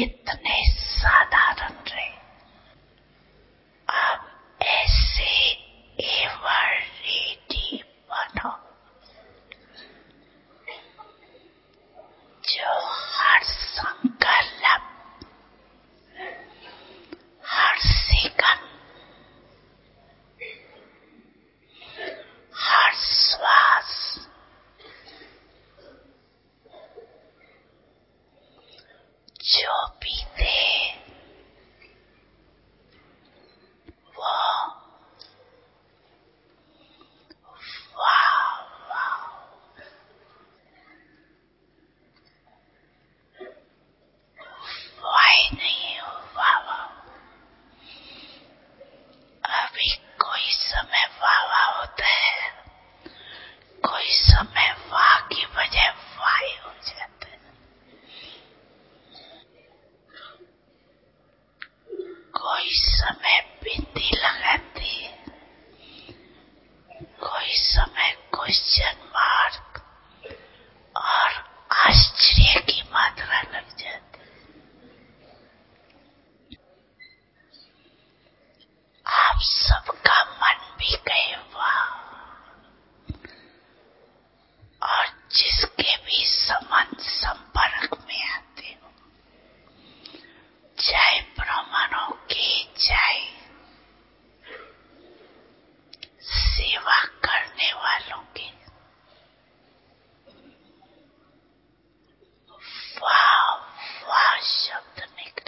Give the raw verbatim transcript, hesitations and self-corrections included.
कितने साधारण रहे। अब ऐसे एवर रेडी बनो जो हर संकल्प, हर सेकंड, हर श्वास जो भी दे वो वाह वाह वाह नहीं हो वाह वाह। अभी कोई समय वाह वाह होता है, कोई समय वाह की बजाय वाह हो जाता है। कोई समय बिंदी लगाती है, कोई समय क्वेश्चन मार्क और आश्चर्य की मात्रा लग जाती है। आप सबका मन भी गए वाह, और जिसके भी संबंध संपर्क में आते हो, चाहे ब्राह्मणों के, चाहे सेवा करने वालों के, वाह वाह शब्द निकले।